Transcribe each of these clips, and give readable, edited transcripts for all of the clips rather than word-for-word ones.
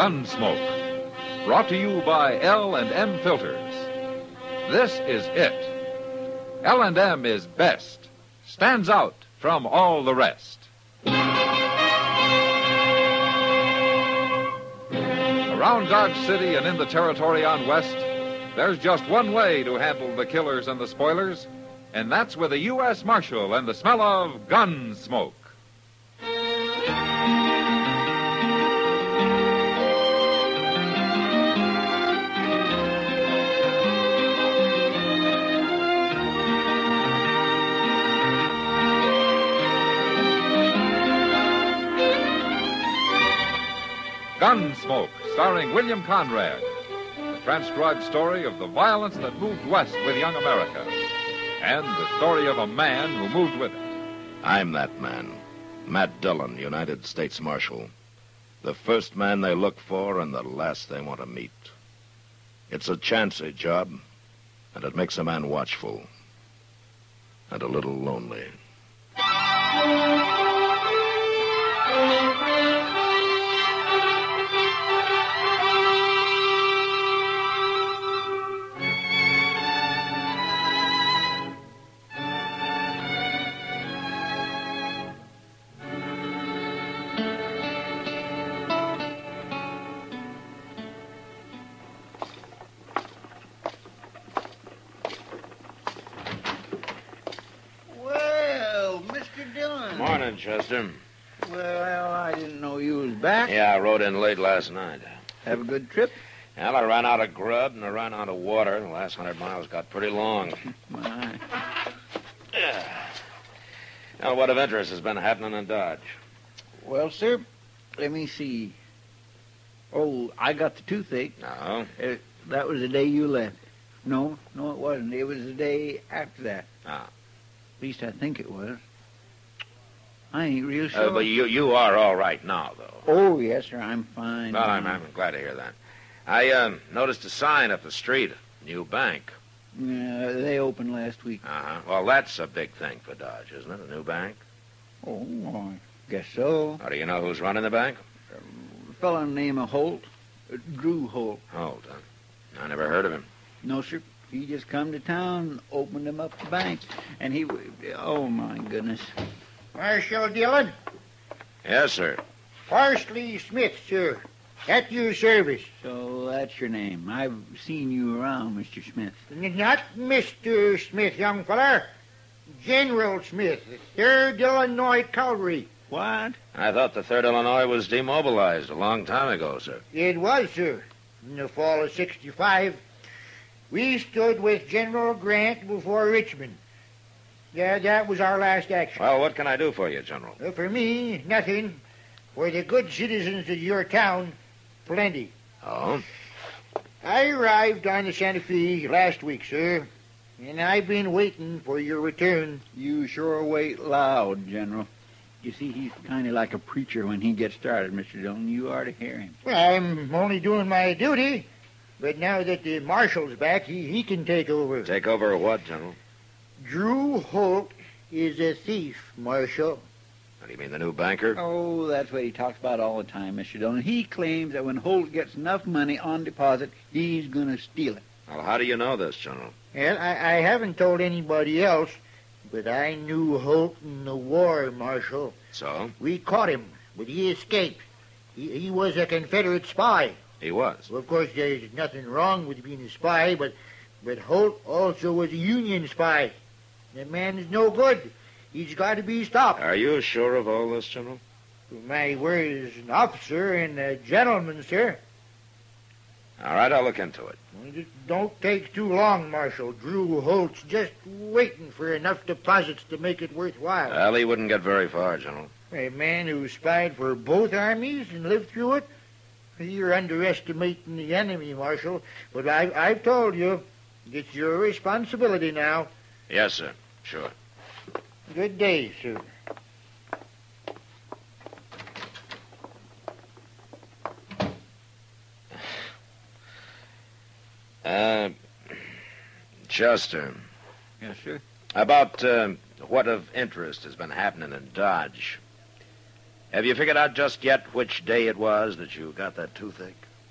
Gunsmoke. Brought to you by L&M Filters. This is it. L&M is best. Stands out from all the rest. Around Dodge City and in the territory on West, there's just one way to handle the killers and the spoilers, and that's with a U.S. Marshal and the smell of gun smoke. Gunsmoke, starring William Conrad. The transcribed story of the violence that moved west with young America. And the story of a man who moved with it. I'm that man. Matt Dillon, United States Marshal. The first man they look for and the last they want to meet. It's a chancy job, and it makes a man watchful. And a little lonely. Morning, Chester. Well, I didn't know you was back. Yeah, I rode in late last night. Have a good trip? Well, I ran out of grub and I ran out of water. The last 100 miles got pretty long. My. Now, what of interest has been happening in Dodge? Well, sir, let me see. Oh, I got the toothache. No. That was the day you left. No, it wasn't. It was the day after that. Ah. At least I think it was. I ain't real sure. But you are all right now, though. Oh, yes, sir. I'm fine. Well, I'm glad to hear that. I noticed a sign up the street. New bank. Yeah, they opened last week. Uh-huh. Well, that's a big thing for Dodge, isn't it? A new bank? Oh, I guess so. How do you know who's running the bank? A fellow named Holt. Drew Holt. Holt, huh? I never heard of him. No, sir. He just come to town, opened him up the bank, and he... Oh, my goodness. Marshal Dillon? Yes, sir. Parsley Smith, sir. At your service. So that's your name. I've seen you around, Mr. Smith. Not Mr. Smith, young feller. General Smith, 3rd Illinois Cavalry. What? I thought the 3rd Illinois was demobilized a long time ago, sir. It was, sir. In the fall of 65, we stood with General Grant before Richmond. Yeah, that was our last action. Well, what can I do for you, General? For me, nothing. For the good citizens of your town, plenty. Oh? I arrived on the Santa Fe last week, sir, and I've been waiting for your return. You sure wait loud, General. You see, he's kind of like a preacher when he gets started, Mr. Dillon. You ought to hear him. Well, I'm only doing my duty, but now that the marshal's back, he can take over. Take over what, General? Drew Holt is a thief, Marshal. What do you mean, the new banker? Oh, that's what he talks about all the time, Mr. Dillon. He claims that when Holt gets enough money on deposit, he's going to steal it. Well, how do you know this, General? Well, I haven't told anybody else, but I knew Holt in the war, Marshal. So? We caught him, but he escaped. He was a Confederate spy. He was? Well, of course, there's nothing wrong with being a spy, but Holt also was a Union spy. That man is no good. He's got to be stopped. Are you sure of all this, General? My word as an officer and a gentleman, sir. All right, I'll look into it. Well, just don't take too long, Marshal. Drew Holt's just waiting for enough deposits to make it worthwhile. Well, he wouldn't get very far, General. A man who spied for both armies and lived through it? You're underestimating the enemy, Marshal. But I've told you, it's your responsibility now. Yes, sir. Sure. Good day, sir. Chester. Yes, sir. About what of interest has been happening in Dodge? Have you figured out just yet which day it was that you got that toothache?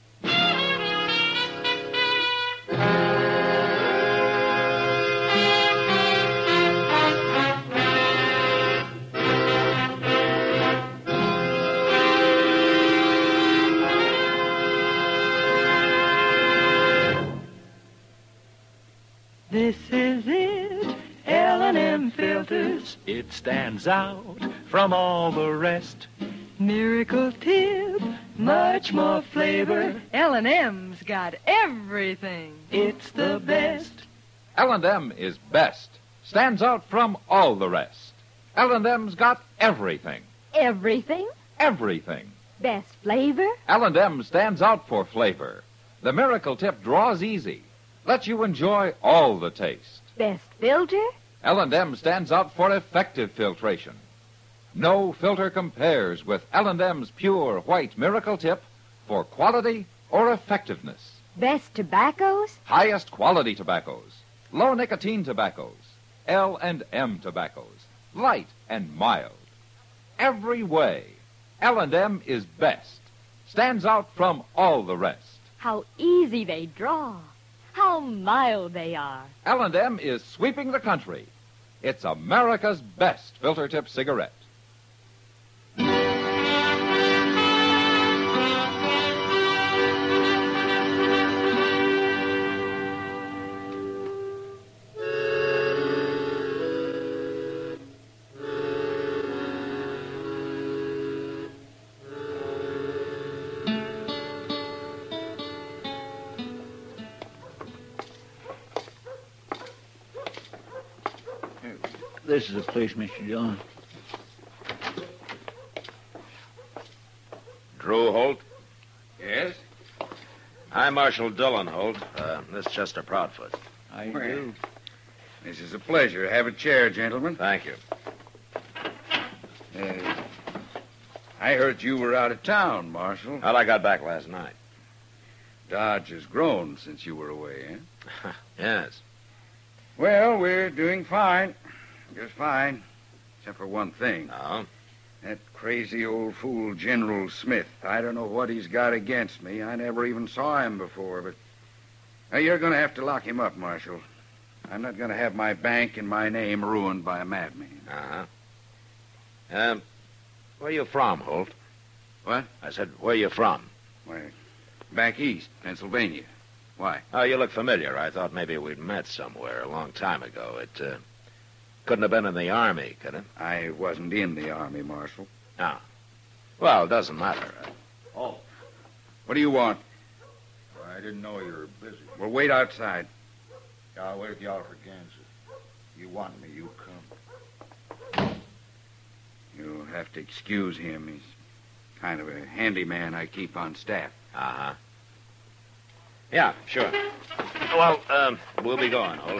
This is it, L&M Filters. It stands out from all the rest. Miracle Tip, much more flavor. L&M's got everything. It's the best. L&M is best. Stands out from all the rest. L&M's got everything. Everything? Everything. Best flavor? L&M stands out for flavor. The Miracle Tip draws easy. Lets you enjoy all the taste. Best filter? L&M stands out for effective filtration. No filter compares with L&M's pure white Miracle Tip for quality or effectiveness. Best tobaccos? Highest quality tobaccos. Low nicotine tobaccos. L&M tobaccos. Light and mild. Every way, L&M is best. Stands out from all the rest. How easy they draw. How mild they are. L&M is sweeping the country. It's America's best filter tip cigarette. This is the place, Mr. Dillon. Drew Holt? Yes? I'm Marshal Dillon Holt. This is Chester Proudfoot. I Well, do. This is a pleasure. Have a chair, gentlemen. Thank you. I heard you were out of town, Marshal. How'd I got back last night? Dodge has grown since you were away, eh? Yes. Well, we're doing fine. Just fine. Except for one thing. No? That crazy old fool General Smith. I don't know what he's got against me. I never even saw him before, but... you're going to have to lock him up, Marshal. I'm not going to have my bank and my name ruined by a madman. Uh-huh. Where you from, Holt? What? I said, where you from? Why, back east, Pennsylvania. Why? Oh, you look familiar. I thought maybe we'd met somewhere a long time ago. It, couldn't have been in the Army, could it? I wasn't in the Army, Marshal. No. Well, it doesn't matter. Oh. What do you want? I didn't know you were busy. Well, wait outside. I'll wait at the Oliver, Kansas. You want me, you come. You'll have to excuse him. He's kind of a handyman I keep on staff. Uh-huh. Yeah, sure. Well, we'll be going, Holt.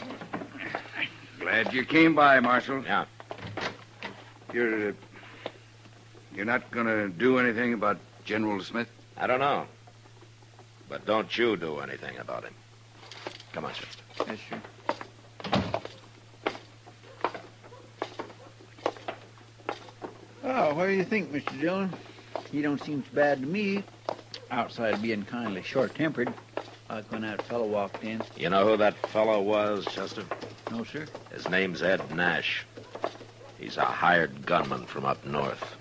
Glad you came by, Marshal. Yeah. You're not going to do anything about General Smith? I don't know. But don't you do anything about him. Come on, Chester. Yes, sir. Oh, what do you think, Mr. Dillon? He don't seem so bad to me. Outside of being kindly short-tempered, like when that fellow walked in. You know who that fellow was, Chester? No, sir. His name's Ed Nash. He's a hired gunman from up north.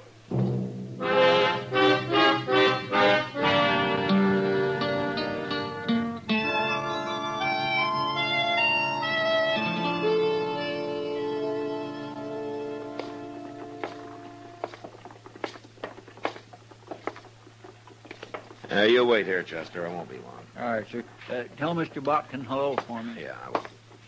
You wait here, Chester. I won't be long. All right, sir. Tell Mr. Botkin hello for me. Yeah, I will.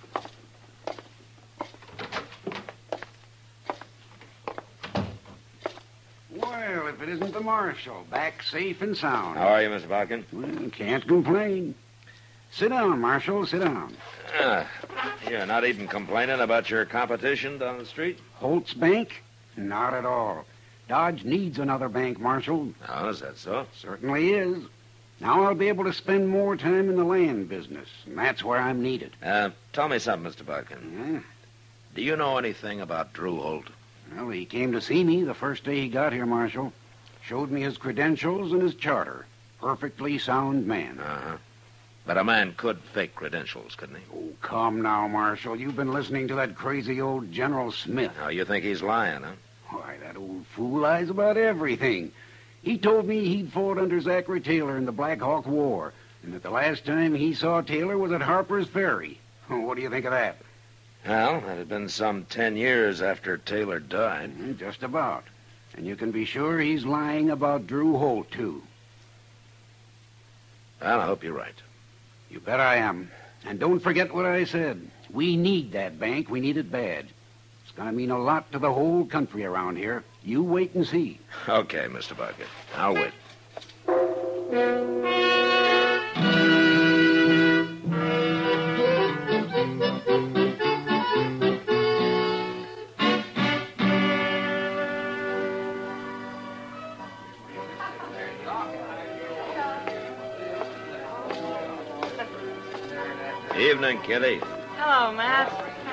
Well, if it isn't the marshal, back safe and sound. How are you, Mr. Botkin? Well, can't complain. Sit down, Marshal, sit down. You're not even complaining about your competition down the street? Holt's Bank? Not at all. Dodge needs another bank, Marshal. Oh, is that so? Certainly is. Now I'll be able to spend more time in the land business, and that's where I'm needed. Tell me something, Mr. Botkin. Yeah? Do you know anything about Drew Holt? Well, he came to see me the first day he got here, Marshal. Showed me his credentials and his charter. Perfectly sound man. Uh-huh. But a man could fake credentials, couldn't he? Oh, come now, Marshal. You've been listening to that crazy old General Smith. Now, you think he's lying, huh? Why, that old fool lies about everything. He told me he'd fought under Zachary Taylor in the Black Hawk War, and that the last time he saw Taylor was at Harper's Ferry. What do you think of that? Well, that had been some 10 years after Taylor died. Just about. And you can be sure he's lying about Drew Holt, too. Well, I hope you're right. You bet I am. And don't forget what I said. We need that bank. We need it bad. It's going to mean a lot to the whole country around here. You wait and see. Okay, Mr. Bucket. I'll wait. Evening, Kitty. Hello, Matt.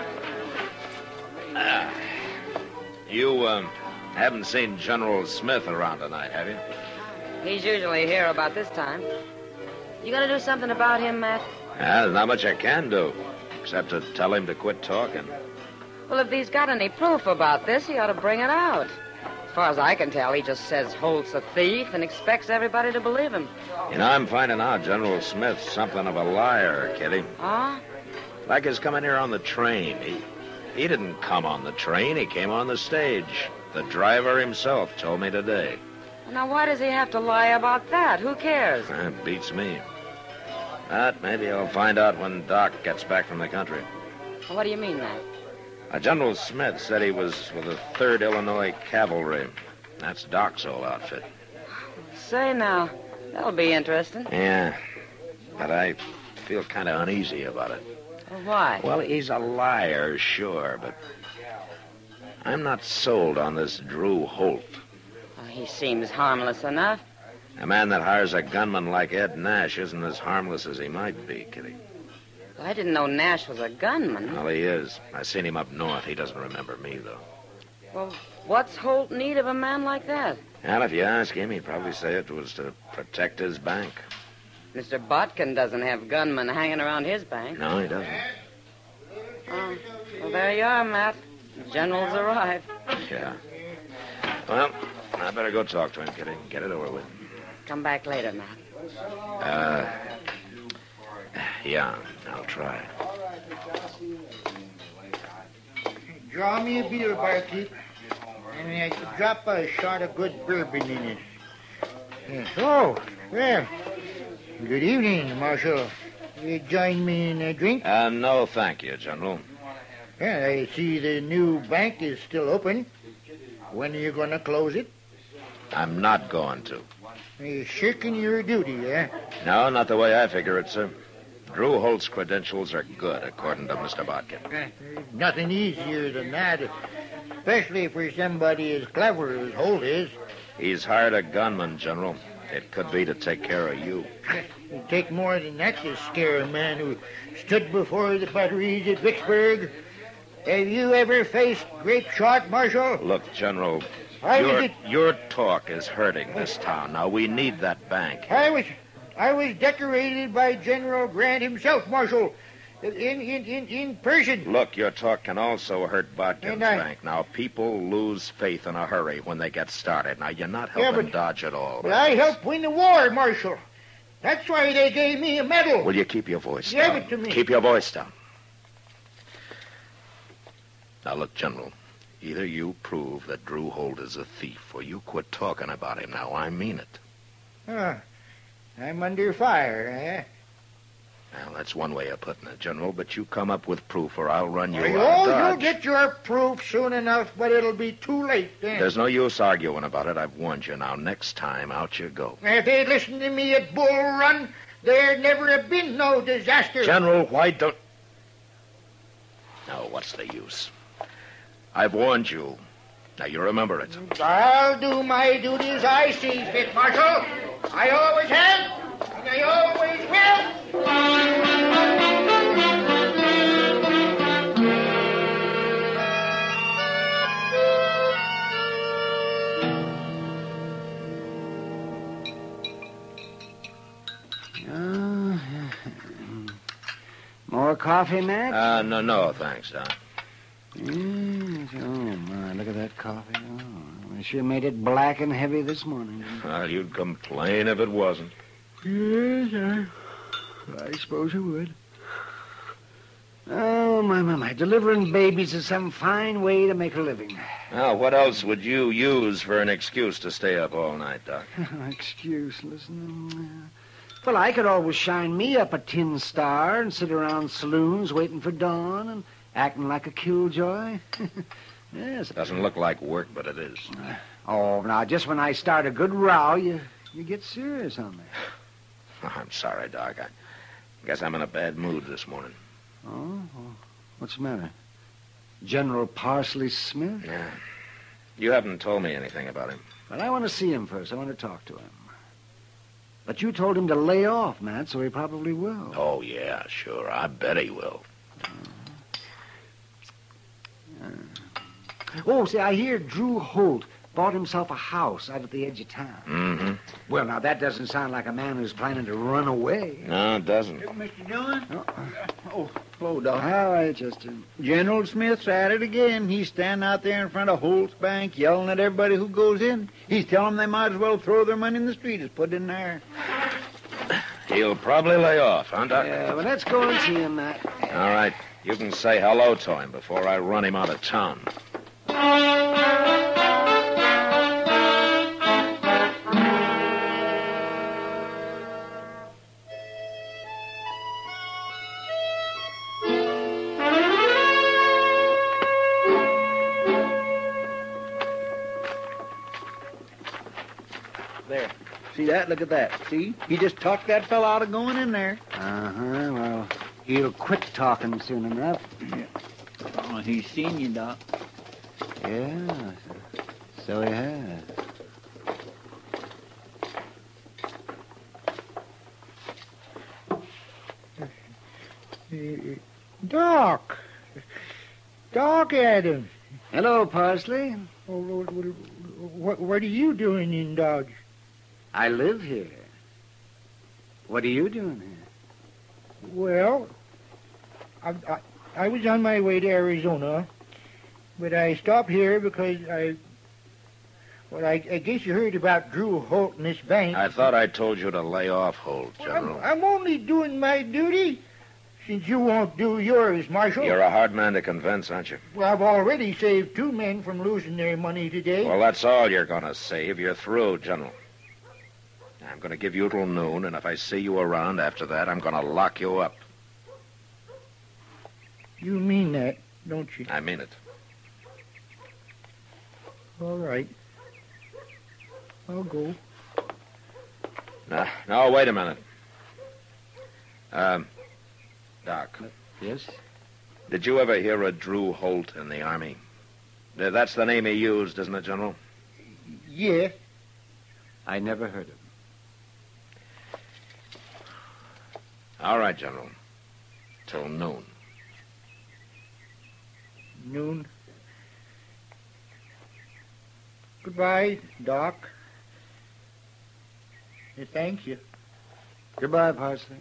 You, haven't seen General Smith around tonight, have you? He's usually here about this time. You gonna do something about him, Matt? There's not much I can do, except to tell him to quit talking. Well, if he's got any proof about this, he ought to bring it out. As far as I can tell, he just says Holt's a thief and expects everybody to believe him. You know, I'm finding out General Smith's something of a liar, Kitty. Huh? Like his coming here on the train. He didn't come on the train. He came on the stage. The driver himself told me today. Now, why does he have to lie about that? Who cares? That beats me. But maybe I'll find out when Doc gets back from the country. What do you mean, Matt? General Smith said he was with the 3rd Illinois Cavalry. That's Doc's old outfit. Say now, that'll be interesting. Yeah, but I feel kind of uneasy about it. Well, why? Well, he's a liar, sure, but I'm not sold on this Drew Holt. Well, he seems harmless enough. A man that hires a gunman like Ed Nash isn't as harmless as he might be, Kitty. Well, I didn't know Nash was a gunman. Well, he is. I seen him up north. He doesn't remember me, though. Well, what's Holt need of a man like that? And if you ask him, he'd probably say it was to protect his bank. Mr. Botkin doesn't have gunmen hanging around his bank. No, he doesn't. Oh, well, there you are, Matt. The General's arrived. Yeah. Well, I better go talk to him, Kitty. Get it over with. Come back later, Matt. Yeah, I'll try. Draw me a beer, barkeep, and drop a shot of good bourbon in it. Yes. Oh, well, good evening, Marshal. You join me in a drink? No, thank you, General. Yeah, I see the new bank is still open. When are you going to close it? I'm not going to. You're shirking your duty, eh? No, not the way I figure it, sir. Drew Holt's credentials are good, according to Mr. Botkin. There's nothing easier than that, especially for somebody as clever as Holt is. He's hired a gunman, General. It could be to take care of you. It'd take more than that to scare a man who stood before the batteries at Vicksburg. Have you ever faced grape shot, Marshal? Look, General, I your talk is hurting this town. Now, we need that bank. I was decorated by General Grant himself, Marshal, in person. Look, your talk can also hurt Botkin's bank. Now, people lose faith in a hurry when they get started. Now, you're not helping Dodge at all. But I helped win the war, Marshal. That's why they gave me a medal. Will you keep your voice down? Give it to me. Keep your voice down. Now, look, General, either you prove that Drew Holt is a thief or you quit talking about him. Now, I mean it. I'm under fire, eh? Well, that's one way of putting it, General, but you come up with proof or I'll run you out of Dodge. You'll get your proof soon enough, but it'll be too late then. There's no use arguing about it. I've warned you. Now, next time, out you go. If they'd listened to me at Bull Run, there'd never have been no disaster. General, why don't... Now, what's the use? I've warned you. Now, you remember it. I'll do my duty as I see fit, Marshal. I always have, and I always will. More coffee, Matt? No, thanks, Doc. Yes. Oh, my, look at that coffee. Oh, I sure made it black and heavy this morning. Well, you'd complain if it wasn't. Yes, I suppose I would. Oh, my. Delivering babies is some fine way to make a living. Now, what else would you use for an excuse to stay up all night, Doc? Excuse, listen. Well, I could always shine me up a tin star and sit around saloons waiting for dawn and acting like a killjoy. Yes. Doesn't look like work, but it is. Oh, now, just when I start a good row, you get serious on me. I'm sorry, Doc. I guess I'm in a bad mood this morning. Oh? What's the matter? General Parsley Smith? Yeah. You haven't told me anything about him. Well, I want to see him first. I want to talk to him. But you told him to lay off, Matt, so he probably will. Oh, yeah, sure. I bet he will. Oh, see, I hear Drew Holt bought himself a house out at the edge of town. Mm-hmm. Well, now, that doesn't sound like a man who's planning to run away. No, it doesn't. Mr. Dillon? Oh, hello, Doc. All right, Chester. General Smith's at it again. He's standing out there in front of Holt's Bank yelling at everybody who goes in. He's telling them they might as well throw their money in the street as put it in there. He'll probably lay off, huh, Doc? Yeah, well, let's go and see him, Matt. All right. You can say hello to him before I run him out of town. There. See that? Look at that. See? He just talked that fella out of going in there. Uh-huh. Well, he'll quit talking soon enough. Yeah. Oh, he's seen you, Doc. Yeah, so he has. Doc. Doc Adams. Hello, Parsley. Oh, what are you doing in Dodge? I live here. What are you doing here? Well, I was on my way to Arizona, but I stopped here because I guess you heard about Drew Holt and this bank. I thought I told you to lay off Holt, General. Well, I'm only doing my duty, since you won't do yours, Marshal. You're a hard man to convince, aren't you? Well, I've already saved 2 men from losing their money today. Well, that's all you're going to save. You're through, General. I'm going to give you till noon, and if I see you around after that, I'm going to lock you up. You mean that, don't you? I mean it. All right. I'll go. No, wait a minute. Doc. Yes? Did you ever hear of Drew Holt in the Army? That's the name he used, isn't it, General? Yes. I never heard of him. All right, General. Till noon. Noon. Goodbye, Doc. Thank you. Goodbye, Parsley.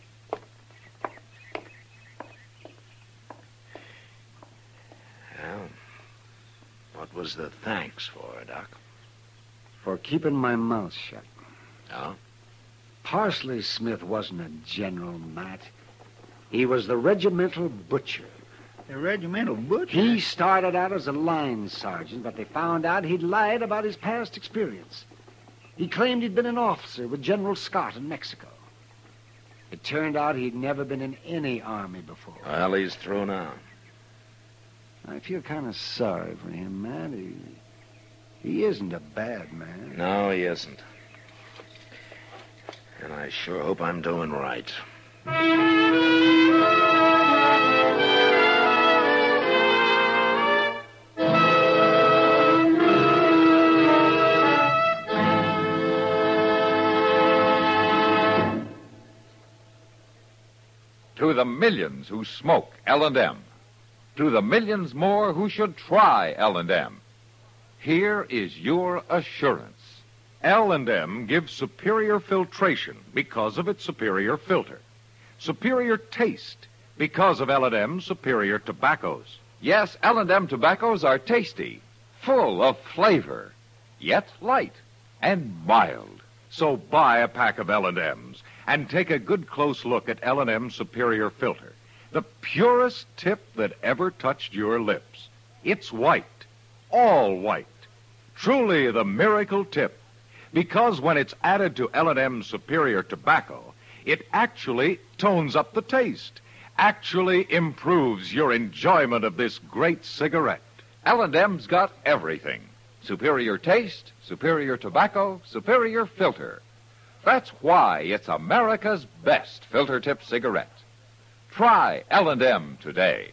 Well, what was the thanks for, Doc? For keeping my mouth shut. Oh? Parsley Smith wasn't a general, Matt. He was the regimental butcher. A regimental butcher? He started out as a line sergeant, but they found out he'd lied about his past experience. He claimed he'd been an officer with General Scott in Mexico. It turned out he'd never been in any army before. Well, he's through now. I feel kind of sorry for him, Matt. He isn't a bad man. No, he isn't. And I sure hope I'm doing right. To the millions who smoke L&M. To the millions more who should try L&M. Here is your assurance. L&M gives superior filtration because of its superior filter. Superior taste because of L&M Superior Tobaccos. Yes, L&M tobaccos are tasty, full of flavor, yet light and mild. So buy a pack of L&Ms and take a good close look at L&M Superior Filter, the purest tip that ever touched your lips. It's white, all white, truly the miracle tip, because when it's added to L&M Superior Tobacco, it actually tones up the taste, actually improves your enjoyment of this great cigarette. L&M's got everything. Superior taste, superior tobacco, superior filter. That's why it's America's best filter tip cigarette. Try L&M today.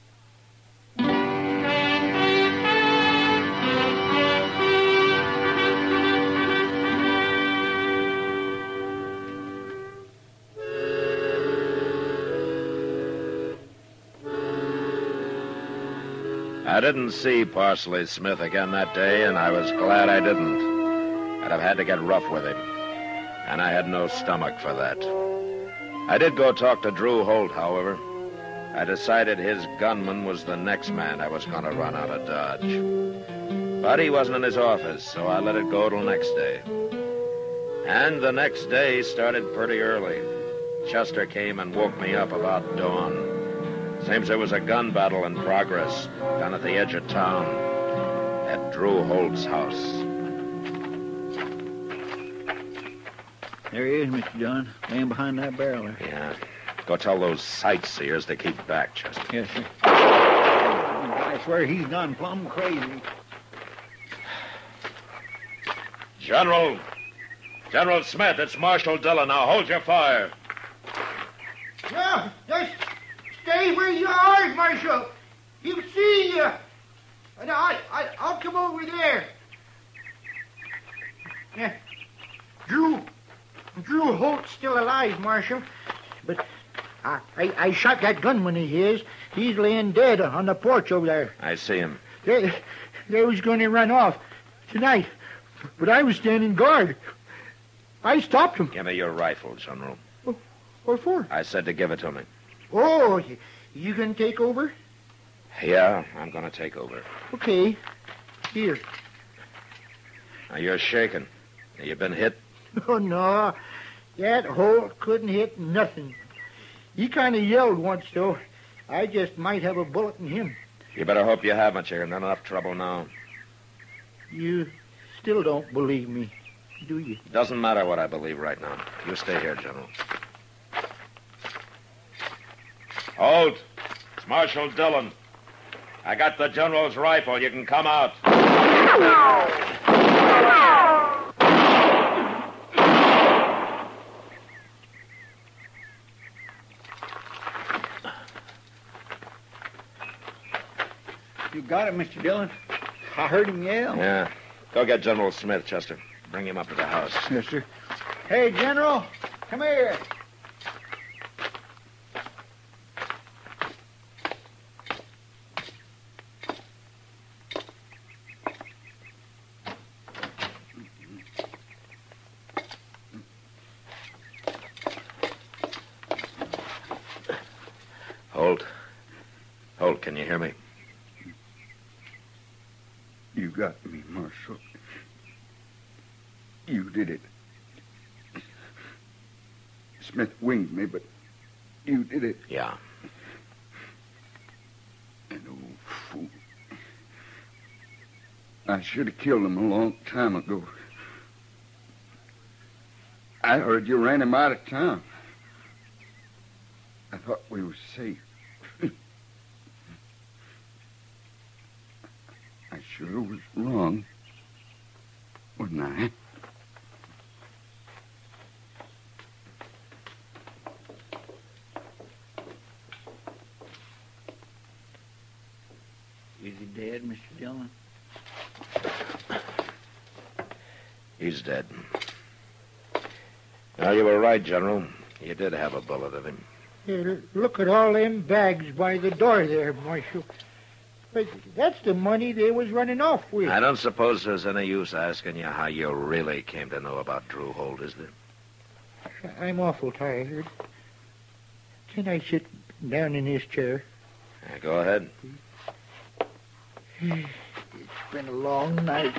I didn't see Parsley Smith again that day, and I was glad I didn't. I'd have had to get rough with him, and I had no stomach for that. I did go talk to Drew Holt, however. I decided his gunman was the next man I was going to run out of Dodge. But he wasn't in his office, so I let it go till next day. And the next day started pretty early. Chester came and woke me up about dawn. Seems there was a gun battle in progress down at the edge of town at Drew Holt's house. There he is, Mr. Dillon, laying behind that barrel there. Yeah. Go tell those sightseers to keep back, Chester. Yes, sir. I swear he's gone plumb crazy. General Smith, it's Marshal Dillon. Now hold your fire. No, just stay where you are, Marshal. He'll see you. And I'll come over there. Yeah. Drew Holt's still alive, Marshal. But I shot that gunman of his. He's laying dead on the porch over there. I see him. They was going to run off tonight, but I was standing guard. I stopped him. Give me your rifle, General. What for? I said to give it to me. Oh, you gonna take over? Yeah, I'm going to take over. Okay. Here. Now, you're shaking. You been hit? Oh, no. That Holt couldn't hit nothing. He kind of yelled once, though. I just might have a bullet in him. You better hope you haven't. You're in enough trouble now. You still don't believe me, do you? Doesn't matter what I believe right now. You stay here, General. Holt, it's Marshal Dillon. I got the General's rifle. You can come out. You got it, Mr. Dillon. I heard him yell. Yeah. Go get General Smith, Chester. Bring him up to the house. Yes, sir. Hey, General, come here. Holt, can you hear me? You got me, Marshal. You did it. Smith winged me, but you did it. Yeah. An old fool. I should have killed him a long time ago. I heard you ran him out of town. I thought we were safe. I sure was wrong, wasn't I? Is he dead, Mr. Dillon? He's dead. Now, you were right, General. You did have a bullet in him. Yeah, look at all them bags by the door there, Marshal. But that's the money they was running off with. I don't suppose there's any use asking you how you really came to know about Drew Holt, is there? I'm awful tired. Can I sit down in this chair. Go ahead. It's been a long night.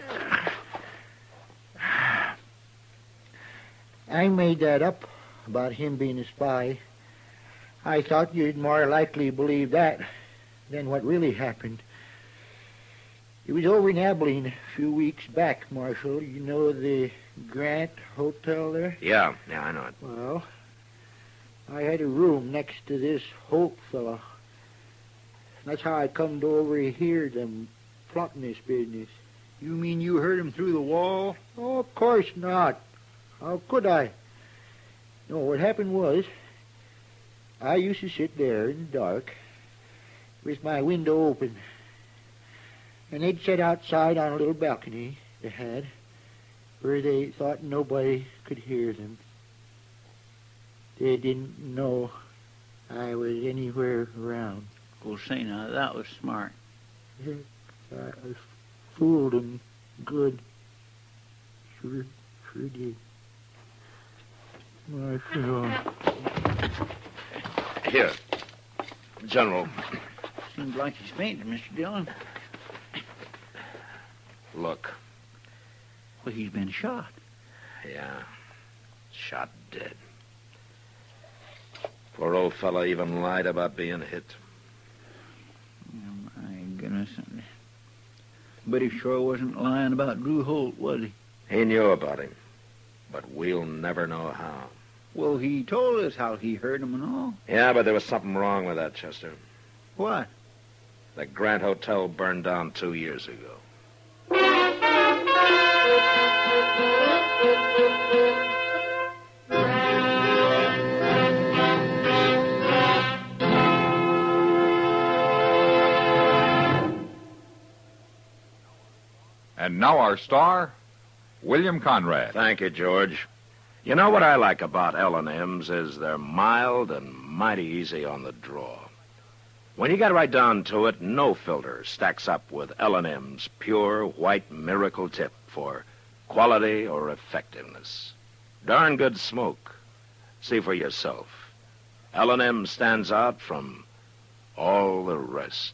I made that up about him being a spy. I thought you'd more likely believe that than what really happened. It was over in Abilene a few weeks back, Marshal. You know the Grant Hotel there? Yeah, I know it. Well, I had a room next to this Holt fella. That's how I come to overhear them plotting this business. You mean you heard him through the wall? Oh, of course not. How could I? No, what happened was, I used to sit there in the dark with my window open. And they'd sit outside on a little balcony they had, where they thought nobody could hear them. They didn't know I was anywhere around. Well, say now, that was smart. I fooled them good. Sure did. Here, General. Seems like he's fainted, Mr. Dillon. Look. Well, he's been shot. Yeah, shot dead. Poor old fella even lied about being hit. Oh, my goodness. But he sure wasn't lying about Drew Holt, was he? He knew about him, but we'll never know how. Well, he told us how he heard him and all. Yeah, but there was something wrong with that, Chester. What? The Grant Hotel burned down 2 years ago. And now our star, William Conrad. Thank you, George. You know what I like about L&M's is they're mild and mighty easy on the draw. When you get right down to it, no filter stacks up with L&M's pure white miracle tip for quality or effectiveness. Darn good smoke. See for yourself. L&M stands out from all the rest.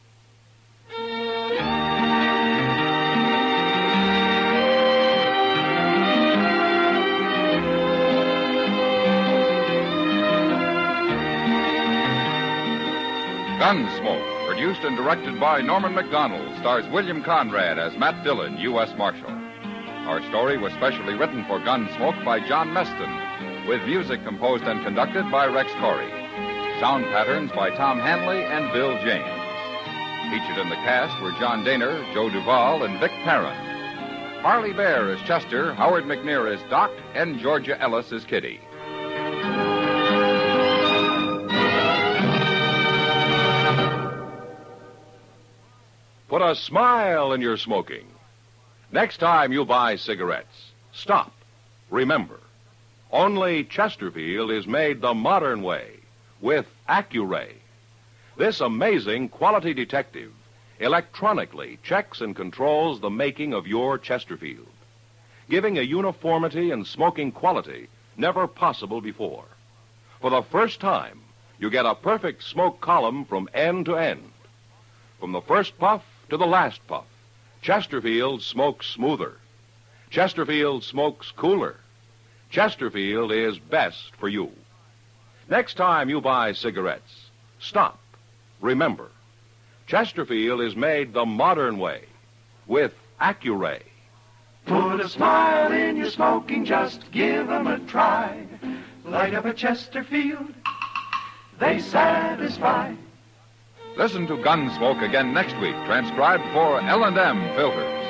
Gunsmoke, produced and directed by Norman McDonald, stars William Conrad as Matt Dillon, U.S. Marshal. Our story was specially written for Gunsmoke by John Meston, with music composed and conducted by Rex Corey. Sound patterns by Tom Hanley and Bill James. Featured in the cast were John Daner, Joe Duvall, and Vic Perrin. Harley Bear as Chester, Howard McNear as Doc, and Georgia Ellis as Kitty. Put a smile in your smoking. Next time you buy cigarettes, stop. Remember, only Chesterfield is made the modern way with Accuray. This amazing quality detective electronically checks and controls the making of your Chesterfield, giving a uniformity and smoking quality never possible before. For the first time, you get a perfect smoke column from end to end. From the first puff to the last puff, Chesterfield smokes smoother. Chesterfield smokes cooler. Chesterfield is best for you. Next time you buy cigarettes, stop. Remember, Chesterfield is made the modern way with Accuray. Put a smile in your smoking, just give 'em a try. Light up a Chesterfield, they satisfy. Listen to Gunsmoke again next week, transcribed for L&M Filters.